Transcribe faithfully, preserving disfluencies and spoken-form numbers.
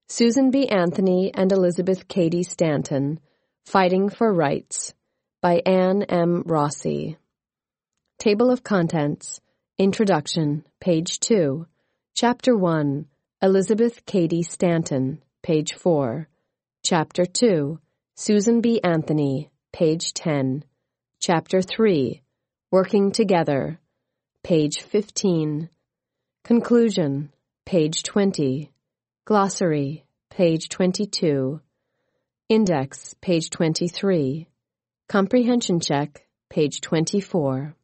Susan B. Anthony and Elizabeth Cady Stanton, Fighting for Rights, by Anne M. Rossi. Table of Contents, Introduction, page two. Chapter one, Elizabeth Cady Stanton, page four. Chapter two, Susan B. Anthony, page ten. Chapter three, Working Together, page fifteen. Conclusion, page twenty. Glossary, page twenty-two. Index, page twenty-three. Comprehension check, page twenty-four.